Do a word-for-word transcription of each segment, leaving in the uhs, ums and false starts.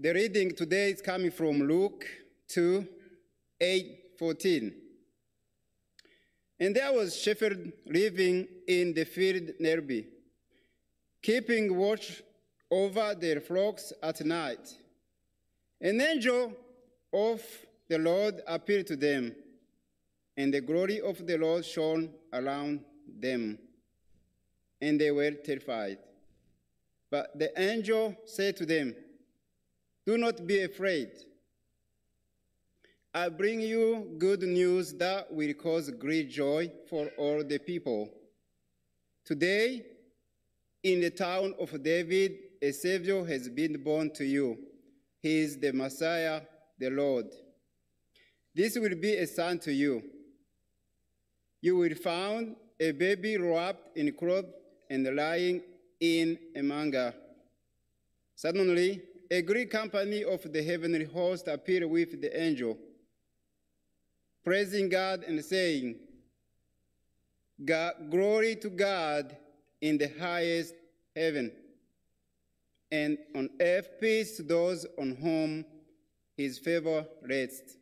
The reading today is coming from Luke two, eight, fourteen. And there was a shepherd living in the field nearby, keeping watch over their flocks at night. An angel of the Lord appeared to them, and the glory of the Lord shone around them, and they were terrified. But the angel said to them, "Do not be afraid. I bring you good news that will cause great joy for all the people. Today, in the town of David, a Savior has been born to you. He is the Messiah, the Lord. This will be a sign to you. You will find a baby wrapped in cloth and lying in a manger." Suddenly, a great company of the heavenly host appeared with the angel, praising God and saying, God, "Glory to God in the highest heaven, and on earth peace to those on whom his favor rests."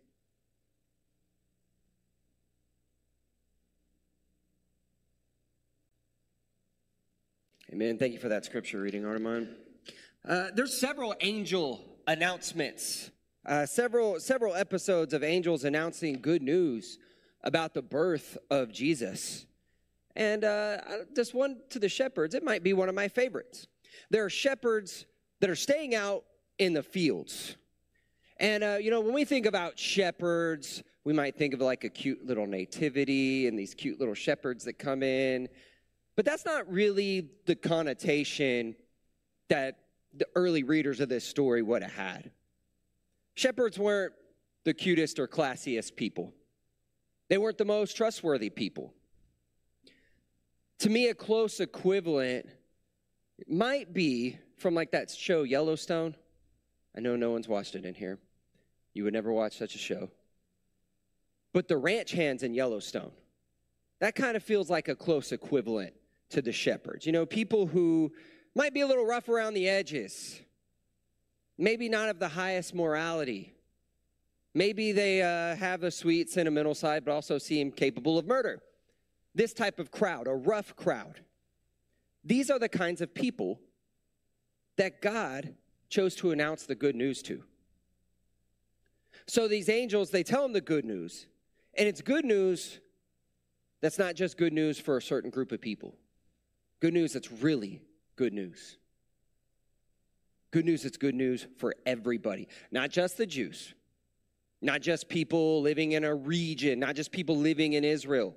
Amen. Thank you for that scripture reading, Armand. Uh, there's several angel announcements, uh, several several episodes of angels announcing good news about the birth of Jesus. And uh, this one to the shepherds, it might be one of my favorites. There are shepherds that are staying out in the fields. And, uh, you know, when we think about shepherds, we might think of like a cute little nativity and these cute little shepherds that come in. But that's not really the connotation that the early readers of this story would have had. Shepherds weren't the cutest or classiest people. They weren't the most trustworthy people. To me, a close equivalent might be from like that show Yellowstone. I know no one's watched it in here. You would never watch such a show. But the ranch hands in Yellowstone, that kind of feels like a close equivalent to the shepherds. You know, people who might be a little rough around the edges, maybe not of the highest morality. Maybe they uh, have a sweet, sentimental side, but also seem capable of murder. This type of crowd, a rough crowd. These are the kinds of people that God chose to announce the good news to. So these angels, they tell them the good news. And it's good news that's not just good news for a certain group of people. Good news that's really good news. Good news that's good news for everybody. Not just the Jews. Not just people living in a region. Not just people living in Israel.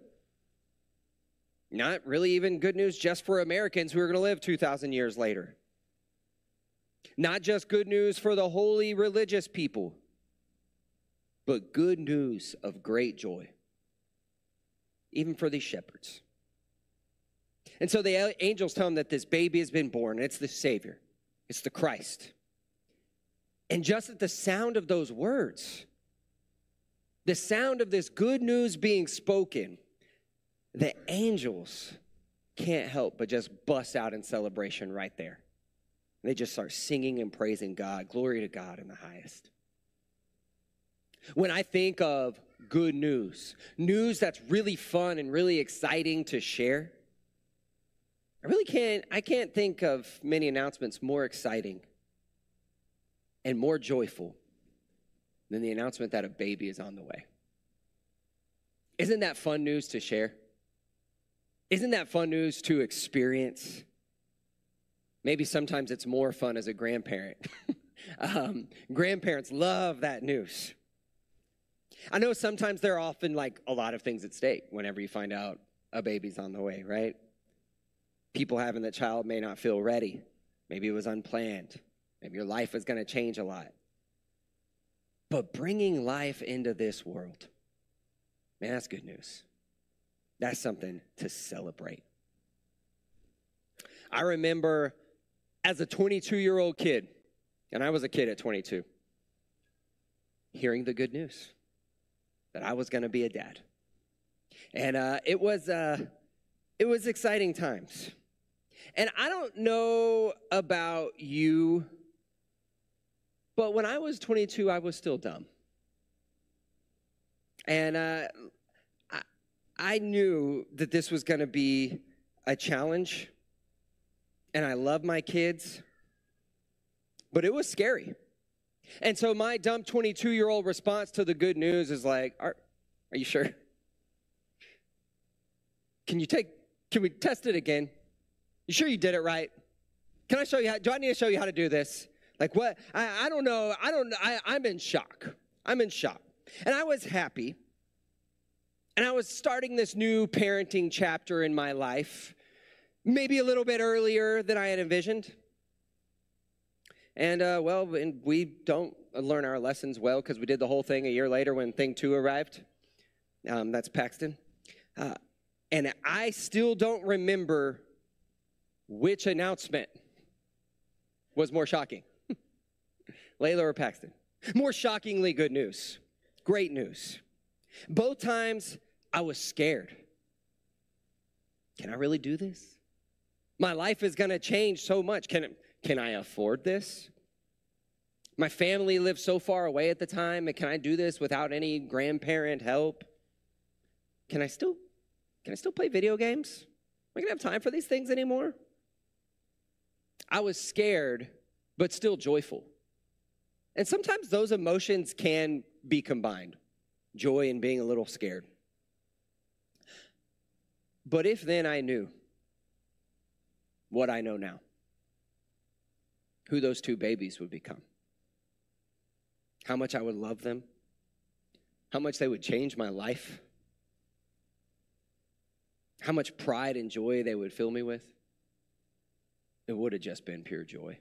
Not really even good news just for Americans who are going to live two thousand years later. Not just good news for the holy religious people, but good news of great joy, even for these shepherds. And so the angels tell them that this baby has been born, and it's the Savior. It's the Christ. And just at the sound of those words, the sound of this good news being spoken, the angels can't help but just bust out in celebration right there. They just start singing and praising God. Glory to God in the highest. When I think of good news, news that's really fun and really exciting to share, I really can't, I can't think of many announcements more exciting and more joyful than the announcement that a baby is on the way. Isn't that fun news to share? Isn't that fun news to experience? Maybe sometimes it's more fun as a grandparent. um, grandparents love that news. I know sometimes there are often like a lot of things at stake whenever you find out a baby's on the way, right? People having that child may not feel ready. Maybe it was unplanned. Maybe your life is going to change a lot. But bringing life into this world, man, that's good news. That's something to celebrate. I remember as a twenty-two-year-old kid, and I was a kid at twenty-two, hearing the good news that I was going to be a dad. And uh, it was uh, it was exciting times. And I don't know about you, But when I was twenty-two, I was still dumb. And uh, I, I knew that this was going to be a challenge. And I love my kids. But it was scary. And so my dumb twenty-two-year-old response to the good news is like, are, are you sure? Can you take, can we test it again? You sure you did it right? Can I show you how, do I need to show you how to do this? Like what? I, I don't know. I don't, I, I'm in shock. I'm in shock. And I was happy. And I was starting this new parenting chapter in my life, maybe a little bit earlier than I had envisioned. And, uh, well, and we don't learn our lessons well because we did the whole thing a year later when thing two arrived. Um, that's Paxton. Uh, and I still don't remember which announcement was more shocking. Layla or Paxton? More shockingly, good news. Great news. Both times, I was scared. Can I really do this? My life is going to change so much. Can, can I afford this? My family lived so far away at the time. And can I do this without any grandparent help? Can I still, can I still play video games? Am I going to have time for these things anymore? I was scared, but still joyful. And sometimes those emotions can be combined. Joy and being a little scared. But if then I knew what I know now, who those two babies would become, how much I would love them, how much they would change my life, how much pride and joy they would fill me with, it would have just been pure joy.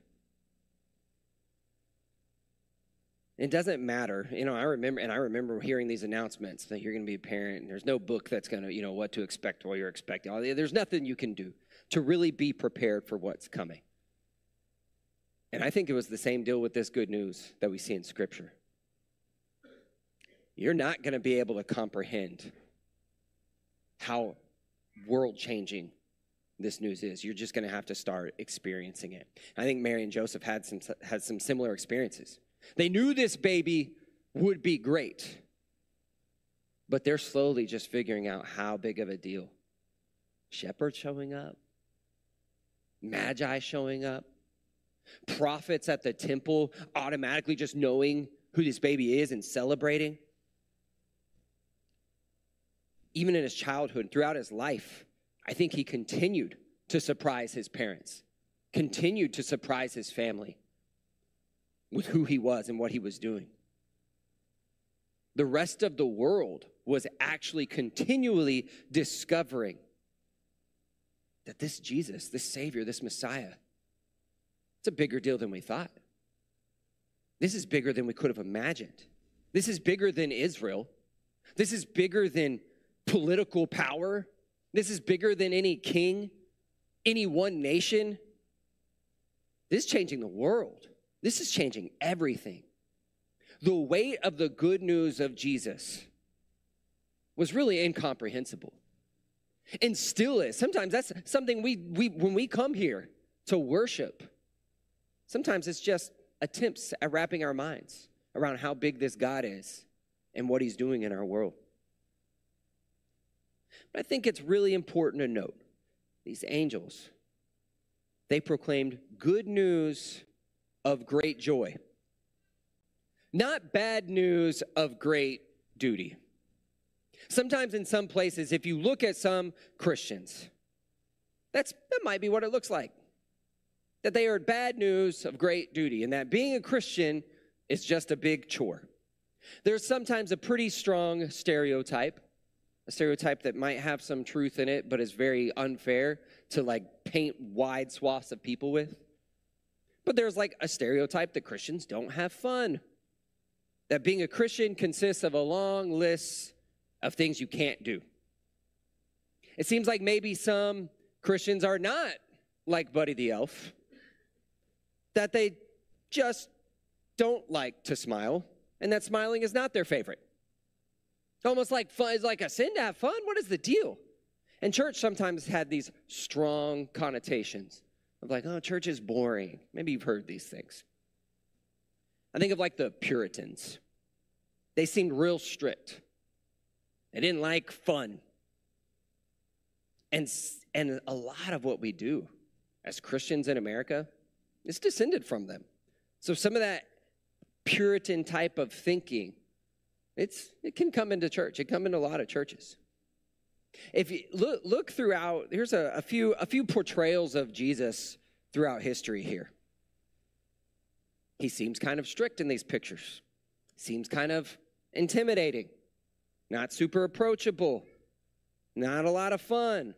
It doesn't matter. You know, I remember, and I remember hearing these announcements that you're going to be a parent, and there's no book that's going to, you know, what to expect while you're expecting. There's nothing you can do to really be prepared for what's coming. And I think it was the same deal with this good news that we see in Scripture. You're not going to be able to comprehend how world-changing this news is. You're just going to have to start experiencing it. I think Mary and Joseph had some had some similar experiences. They knew this baby would be great, but they're slowly just figuring out how big of a deal. Shepherds showing up, magi showing up, prophets at the temple automatically just knowing who this baby is and celebrating. Even in his childhood, throughout his life, I think he continued to surprise his parents, continued to surprise his family with who he was and what he was doing. The rest of the world was actually continually discovering that this Jesus, this Savior, this Messiah, it's a bigger deal than we thought. This is bigger than we could have imagined. This is bigger than Israel. This is bigger than political power. This is bigger than any king, any one nation. This is changing the world. This is changing everything. The weight of the good news of Jesus was really incomprehensible. And still is. Sometimes that's something we, we when we come here to worship, sometimes it's just attempts at wrapping our minds around how big this God is and what he's doing in our world. But I think it's really important to note, these angels, they proclaimed good news of great joy, not bad news of great duty. Sometimes in some places, if you look at some Christians, that's that might be what it looks like. That they heard bad news of great duty, and that being a Christian is just a big chore. There's sometimes a pretty strong stereotype, a stereotype that might have some truth in it, but is very unfair to like paint wide swaths of people with. But there's like a stereotype that Christians don't have fun. That being a Christian consists of a long list of things you can't do. It seems like maybe some Christians are not like Buddy the Elf. That they just don't like to smile, and that smiling is not their favorite. It's almost like fun, it's like a sin to have fun. What is the deal? And church sometimes had these strong connotations of like, oh, church is boring. Maybe you've heard these things. I think of like the Puritans. They seemed real strict. They didn't like fun. And, and a lot of what we do as Christians in America is descended from them. So some of that Puritan type of thinking, it's it can come into church. It can come into a lot of churches. If you look, look throughout, here's a, a few a few portrayals of Jesus throughout history here. He seems kind of strict in these pictures. Seems kind of intimidating. Not super approachable. Not a lot of fun.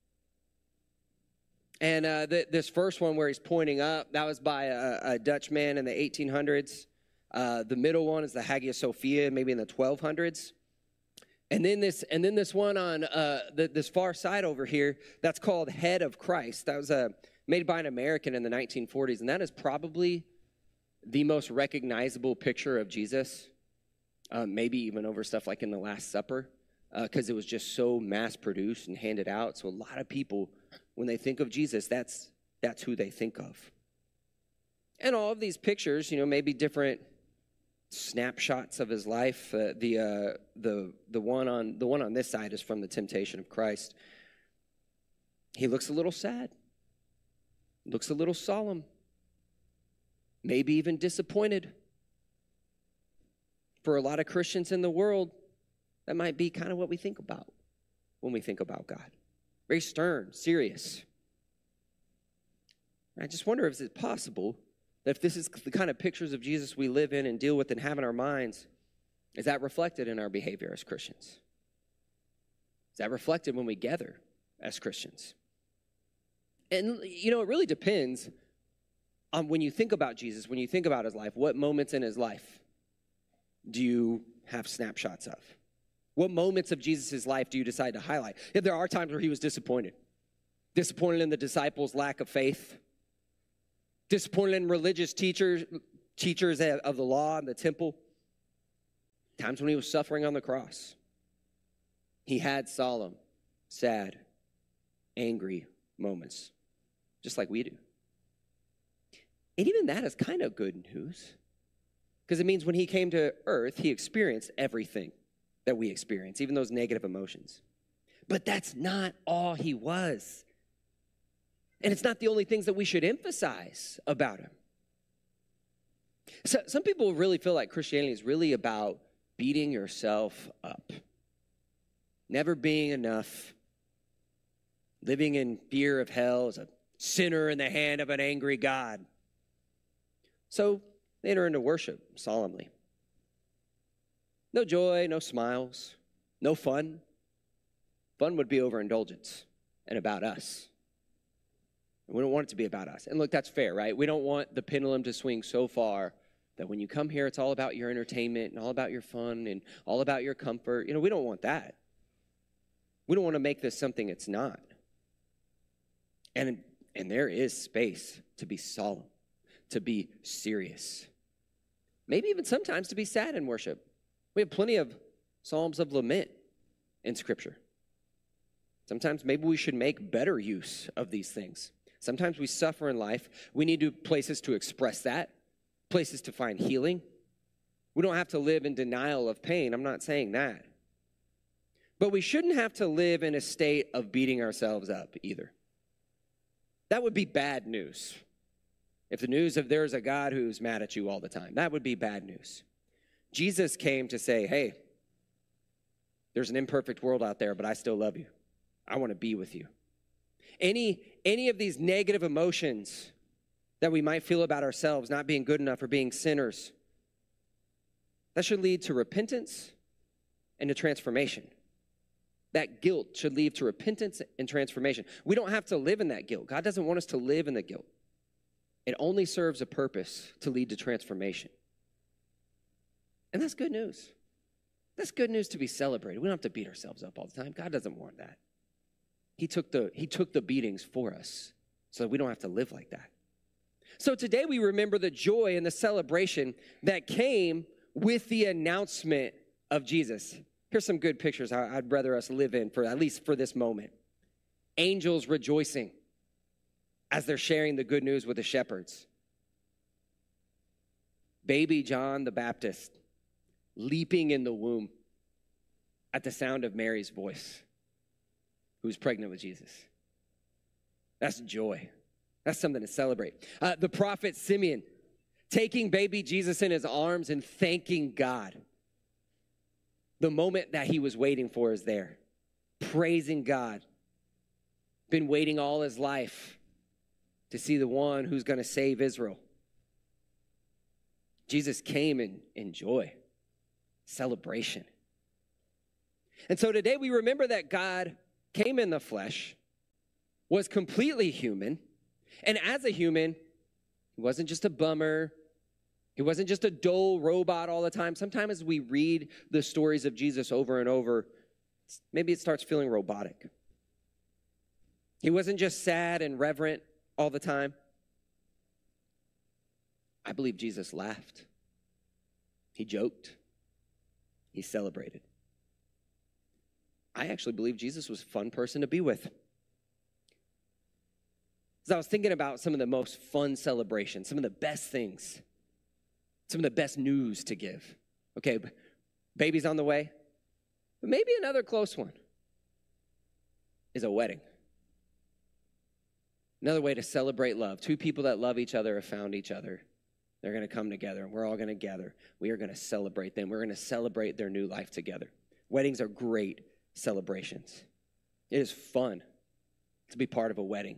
And uh, th- this first one where he's pointing up, that was by a, a Dutch man in the eighteen hundreds. Uh, the middle one is the Hagia Sophia, maybe in the twelve hundreds. And then this, and then this one on uh, the, this far side over here, that's called Head of Christ. That was uh, made by an American in the nineteen forties, and that is probably the most recognizable picture of Jesus, uh, maybe even over stuff like in the Last Supper, because uh, it was just so mass-produced and handed out. So a lot of people, when they think of Jesus, that's that's who they think of. And all of these pictures, you know, maybe different snapshots of his life. Uh, the uh, the the one on the one on this side is from the Temptation of Christ. He looks a little sad. Looks a little solemn. Maybe even disappointed. For a lot of Christians in the world, that might be kind of what we think about when we think about God. Very stern, serious. I just wonder if it's possible that if this is the kind of pictures of Jesus we live in and deal with and have in our minds, is that reflected in our behavior as Christians? Is that reflected when we gather as Christians? And, you know, it really depends on when you think about Jesus, when you think about his life, what moments in his life do you have snapshots of? What moments of Jesus' life do you decide to highlight? Yeah, there are times where he was disappointed. Disappointed in the disciples' lack of faith. Disappointed in religious teachers, teachers of the law and the temple. Times when he was suffering on the cross. He had solemn, sad, angry moments, just like we do. And even that is kind of good news, because it means when he came to earth, he experienced everything that we experience, even those negative emotions. But that's not all he was. And it's not the only things that we should emphasize about him. So, some people really feel like Christianity is really about beating yourself up, never being enough, living in fear of hell as a sinner in the hand of an angry God. So they enter into worship solemnly. No joy, no smiles, no fun. Fun would be overindulgence and about us. We don't want it to be about us. And look, that's fair, right? We don't want the pendulum to swing so far that when you come here, it's all about your entertainment and all about your fun and all about your comfort. You know, we don't want that. We don't want to make this something it's not. And, and there is space to be solemn, to be serious. Maybe even sometimes to be sad in worship. We have plenty of psalms of lament in Scripture. Sometimes maybe we should make better use of these things. Sometimes we suffer in life. We need to, places to express that, places to find healing. We don't have to live in denial of pain. I'm not saying that. But we shouldn't have to live in a state of beating ourselves up either. That would be bad news. If the news of there's a God who's mad at you all the time, that would be bad news. Jesus came to say, hey, there's an imperfect world out there, but I still love you. I want to be with you. Any, any of these negative emotions that we might feel about ourselves, not being good enough or being sinners, that should lead to repentance and to transformation. That guilt should lead to repentance and transformation. We don't have to live in that guilt. God doesn't want us to live in the guilt. It only serves a purpose to lead to transformation. And that's good news. That's good news to be celebrated. We don't have to beat ourselves up all the time. God doesn't want that. He took the, he took the beatings for us so that we don't have to live like that. So today we remember the joy and the celebration that came with the announcement of Jesus. Here's some good pictures I'd rather us live in, for at least for this moment. Angels rejoicing as they're sharing the good news with the shepherds. baby John the Baptist leaping in the womb at the sound of Mary's voice, who's pregnant with Jesus. That's joy. That's something to celebrate. Uh, the prophet Simeon taking baby Jesus in his arms and thanking God. The moment that he was waiting for is there. Praising God. Been waiting all his life to see the one who's going to save Israel. Jesus came in, in joy, celebration. And so today we remember that God came in the flesh, was completely human, and as a human, he wasn't just a bummer. He wasn't just a dull robot all the time. Sometimes as we read the stories of Jesus over and over, maybe it starts feeling robotic. He wasn't just sad and reverent all the time. I believe Jesus laughed. He joked. He celebrated. I actually believe Jesus was a fun person to be with. As I was thinking about some of the most fun celebrations, some of the best things, some of the best news to give. Okay, baby's on the way, but maybe another close one is a wedding. Another way to celebrate love. Two people that love each other have found each other. They're going to come together, and we're all going to gather. We are going to celebrate them. We're going to celebrate their new life together. Weddings are great celebrations. It is fun to be part of a wedding.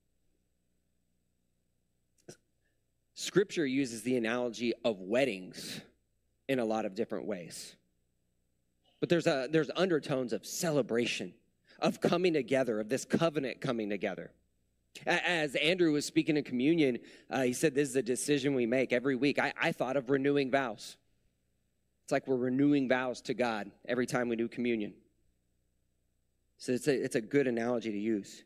Scripture uses the analogy of weddings in a lot of different ways. But there's a, there's undertones of celebration, of coming together, of this covenant coming together. As Andrew was speaking in communion, uh, he said this is a decision we make every week. I, I thought of renewing vows. It's like we're renewing vows to God every time we do communion. So it's a, it's a good analogy to use.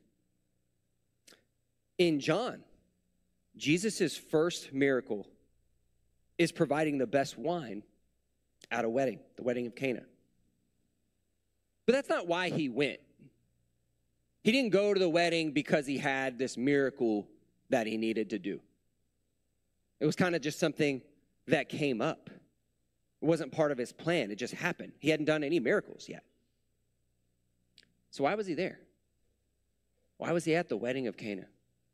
In John, Jesus' first miracle is providing the best wine at a wedding, the wedding of Cana. But that's not why he went. He didn't go to the wedding because he had this miracle that he needed to do. It was kind of just something that came up. It wasn't part of his plan. It just happened. He hadn't done any miracles yet. So why was he there? Why was he at the wedding of Cana?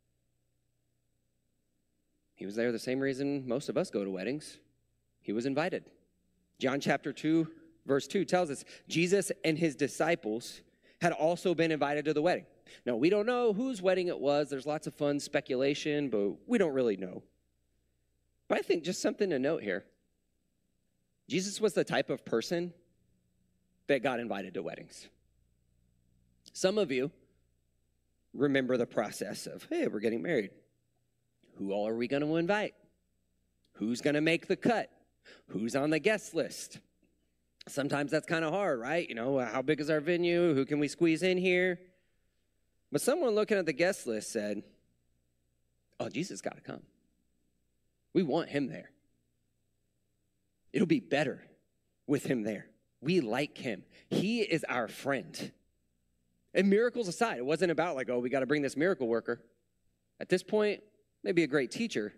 He was there the same reason most of us go to weddings. He was invited. John chapter two, verse two tells us, Jesus and his disciples had also been invited to the wedding. Now, we don't know whose wedding it was. There's lots of fun speculation, but we don't really know. But I think just something to note here. Jesus was the type of person that got invited to weddings. Some of you remember the process of, hey, we're getting married. Who all are we going to invite? Who's going to make the cut? Who's on the guest list? Sometimes that's kind of hard, right? You know, how big is our venue? Who can we squeeze in here? But someone looking at the guest list said, oh, Jesus got to come. We want him there. It'll be better with him there. We like him. He is our friend. And miracles aside, it wasn't about like, oh, we got to bring this miracle worker. At this point, maybe a great teacher,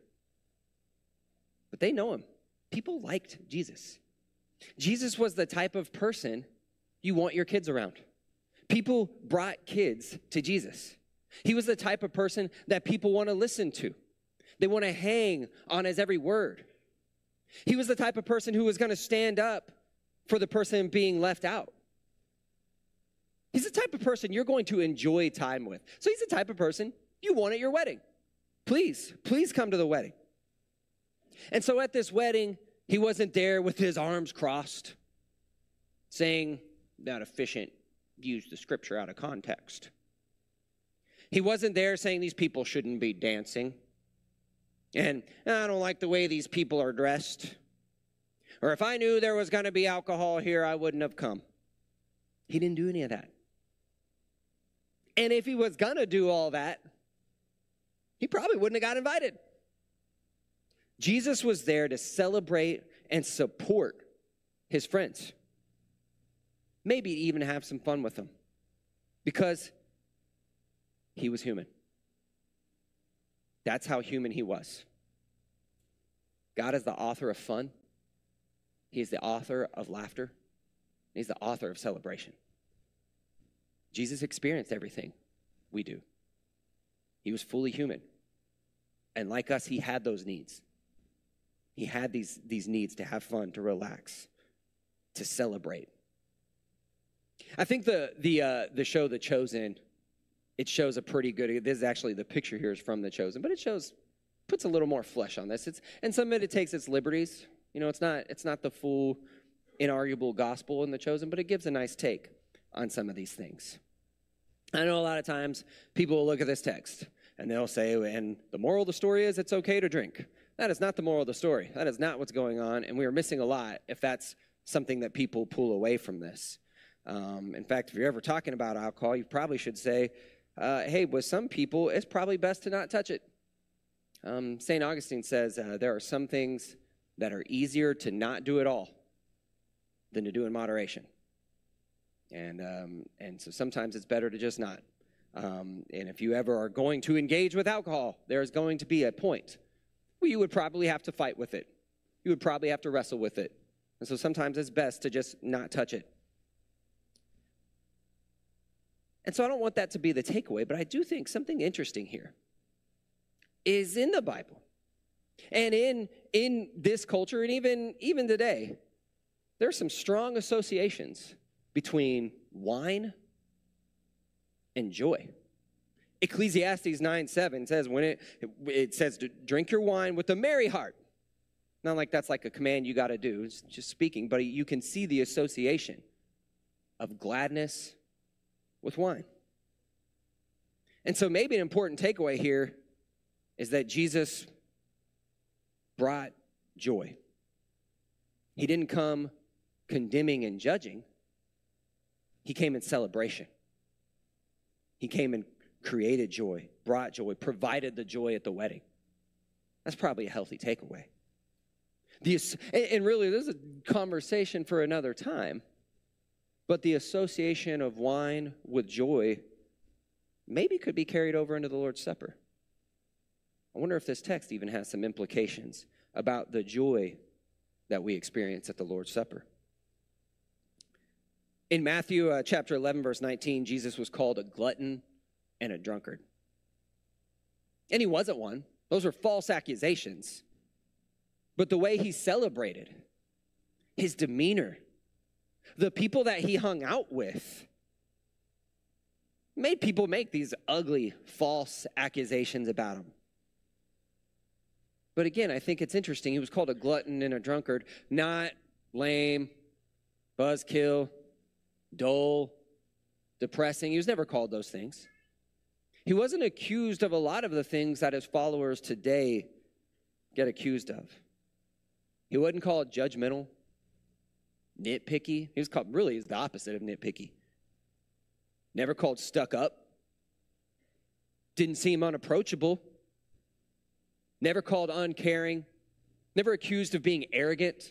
but they know him. People liked Jesus. Jesus was the type of person you want your kids around. People brought kids to Jesus. He was the type of person that people want to listen to. They want to hang on his every word. He was the type of person who was going to stand up for the person being left out. He's the type of person you're going to enjoy time with. So he's the type of person you want at your wedding. Please, please come to the wedding. And so at this wedding, he wasn't there with his arms crossed, saying that efficient used the scripture out of context. He wasn't there saying these people shouldn't be dancing. And I don't like the way these people are dressed. Or if I knew there was going to be alcohol here, I wouldn't have come. He didn't do any of that. And if he was going to do all that, he probably wouldn't have got invited. Jesus was there to celebrate and support his friends. Maybe even have some fun with them. Because he was human. That's how human he was. God is the author of fun. He is the author of laughter. He's the author of celebration. Jesus experienced everything we do. He was fully human. And like us, he had those needs. He had these, these needs to have fun, to relax, to celebrate. I think the the uh, the show The Chosen, it shows a pretty good, this is actually, the picture here is from The Chosen, but it shows, puts a little more flesh on this. It's, and some of it, it takes its liberties. You know, it's not it's not the full, inarguable gospel in The Chosen, but it gives a nice take on some of these things. I know a lot of times people will look at this text and they'll say, and the moral of the story is it's okay to drink. That is not the moral of the story. That is not what's going on, and we are missing a lot if that's something that people pull away from this. Um, in fact, if you're ever talking about alcohol, you probably should say, uh, hey, with some people, it's probably best to not touch it. Um, Saint Augustine says uh, there are some things that are easier to not do at all than to do in moderation. And um, and so sometimes it's better to just not. Um, and if you ever are going to engage with alcohol, there's going to be a point where you would probably have to fight with it. You would probably have to wrestle with it. And so sometimes it's best to just not touch it. And so I don't want that to be the takeaway, but I do think something interesting here is in the Bible and in, in this culture and even, even today, there are some strong associations between wine and joy. Ecclesiastes nine seven says when it it says to drink your wine with a merry heart. Not like that's like a command you got to do, it's just speaking, but you can see the association of gladness with wine. And so maybe an important takeaway here is that Jesus brought joy. He didn't come condemning and judging. He came in celebration. He came and created joy, brought joy, provided the joy at the wedding. That's probably a healthy takeaway. The, and really, this is a conversation for another time, but the association of wine with joy maybe could be carried over into the Lord's Supper. I wonder if this text even has some implications about the joy that we experience at the Lord's Supper. In Matthew uh, chapter eleven, verse nineteen, Jesus was called a glutton and a drunkard. And he wasn't one. Those were false accusations. But the way he celebrated, his demeanor, the people that he hung out with, made people make these ugly, false accusations about him. But again, I think it's interesting. He was called a glutton and a drunkard, not lame, buzzkill, dull, depressing. He was never called those things. He wasn't accused of a lot of the things that his followers today get accused of. He wasn't called judgmental, nitpicky. He was called, really, he's the opposite of nitpicky. Never called stuck up. Didn't seem unapproachable. Never called uncaring. Never accused of being arrogant.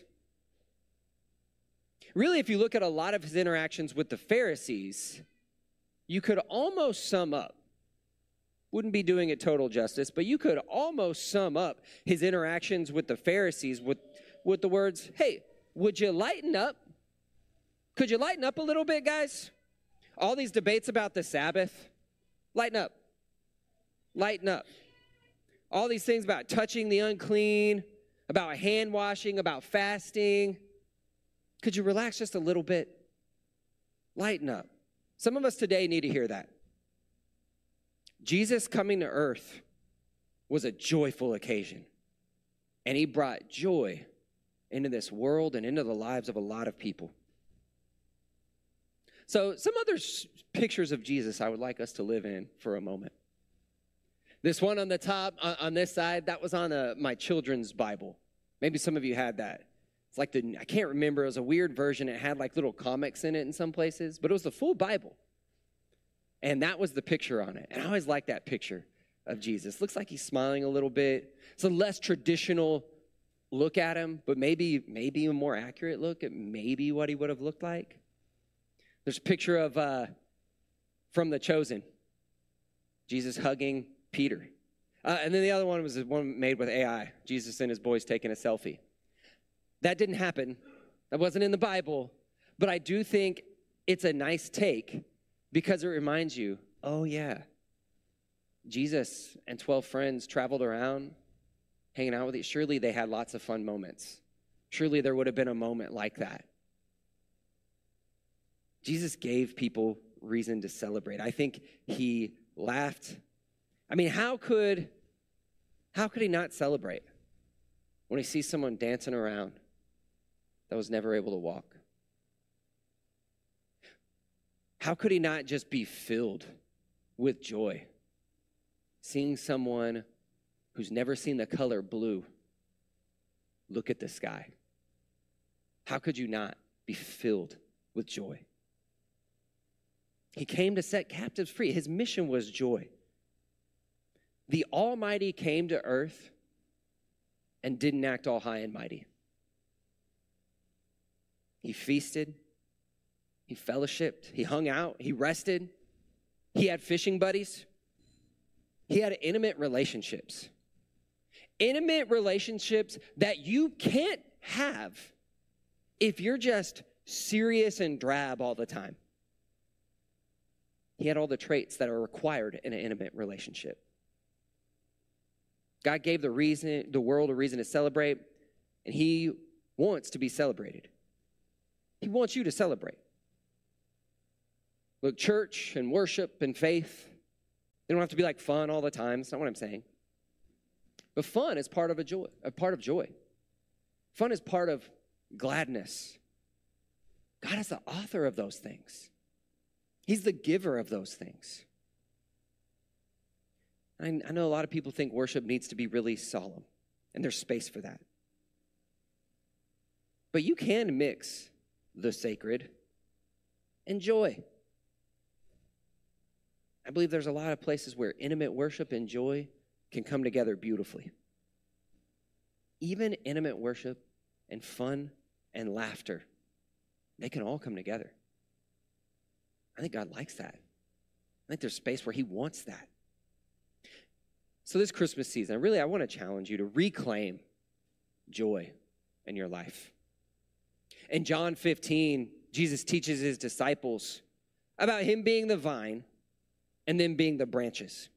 Really, if you look at a lot of his interactions with the Pharisees, you could almost sum up, wouldn't be doing it total justice, but you could almost sum up his interactions with the Pharisees with, with the words, hey, would you lighten up? Could you lighten up a little bit, guys? All these debates about the Sabbath, lighten up. Lighten up. All these things about touching the unclean, about hand washing, about fasting. Could you relax just a little bit? Lighten up. Some of us today need to hear that. Jesus coming to earth was a joyful occasion. And he brought joy into this world and into the lives of a lot of people. So some other pictures of Jesus I would like us to live in for a moment. This one on the top, on this side, that was on a, my children's Bible. Maybe some of you had that. It's like the, I can't remember, it was a weird version. It had like little comics in it in some places, but it was the full Bible. And that was the picture on it. And I always like that picture of Jesus. Looks like he's smiling a little bit. It's a less traditional look at him, but maybe, maybe a more accurate look at maybe what he would have looked like. There's a picture of, uh, from The Chosen, Jesus hugging Peter. Uh, and then the other one was the one made with A I, Jesus and his boys taking a selfie. That didn't happen. That wasn't in the Bible. But I do think it's a nice take because it reminds you, oh, yeah, Jesus and twelve friends traveled around, hanging out with you. Surely they had lots of fun moments. Surely there would have been a moment like that. Jesus gave people reason to celebrate. I think he laughed. I mean, how could, how could he not celebrate when he sees someone dancing around that was never able to walk? How could he not just be filled with joy seeing someone who's never seen the color blue look at the sky? How could you not be filled with joy? He came to set captives free. His mission was joy. The Almighty came to earth and didn't act all high and mighty. He feasted, he fellowshiped, he hung out, he rested, he had fishing buddies, he had intimate relationships. Intimate relationships that you can't have if you're just serious and drab all the time. He had all the traits that are required in an intimate relationship. God gave the reason, the world a reason to celebrate, and he wants to be celebrated. He wants you to celebrate. Look, church and worship and faith, they don't have to be like fun all the time. That's not what I'm saying. But fun is part of a joy, a part of joy. Fun is part of gladness. God is the author of those things. He's the giver of those things. I, I know a lot of people think worship needs to be really solemn, and there's space for that. But you can mix the sacred and joy. I believe there's a lot of places where intimate worship and joy can come together beautifully. Even intimate worship and fun and laughter, they can all come together. I think God likes that. I think there's space where he wants that. So this Christmas season, really, I want to challenge you to reclaim joy in your life. In John fifteen, Jesus teaches his disciples about him being the vine and them being the branches.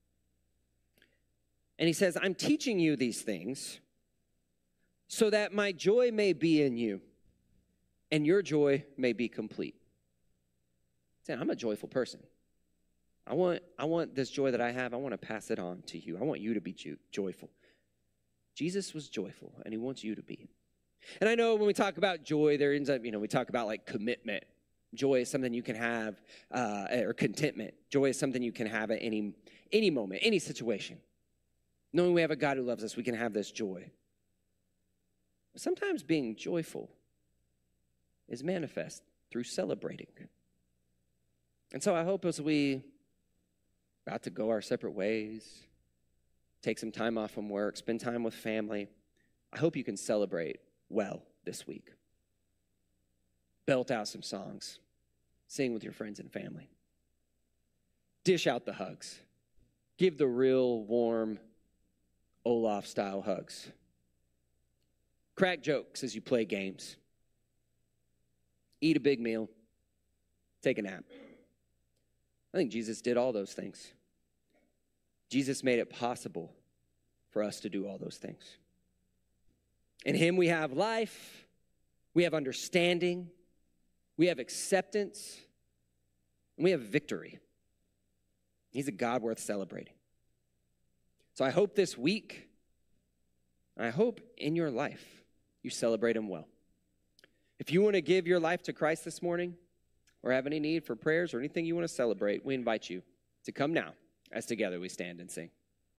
And he says, I'm teaching you these things so that my joy may be in you and your joy may be complete. Saying, I'm a joyful person. I want, I want this joy that I have, I want to pass it on to you. I want you to be jo- joyful. Jesus was joyful, and he wants you to be. And I know when we talk about joy, there ends up, you know, we talk about like commitment. Joy is something you can have, uh, or contentment. Joy is something you can have at any, any moment, any situation. Knowing we have a God who loves us, we can have this joy. But sometimes being joyful is manifest through celebrating. And so I hope as we about to go our separate ways, take some time off from work, spend time with family, I hope you can celebrate well this week. Belt out some songs. Sing with your friends and family. Dish out the hugs. Give the real warm Olaf-style hugs. Crack jokes as you play games. Eat a big meal. Take a nap. I think Jesus did all those things. Jesus made it possible for us to do all those things. In him we have life, we have understanding, we have acceptance, and we have victory. He's a God worth celebrating. So I hope this week, I hope in your life, you celebrate him well. If you want to give your life to Christ this morning, or have any need for prayers or anything you want to celebrate, we invite you to come now as together we stand and sing.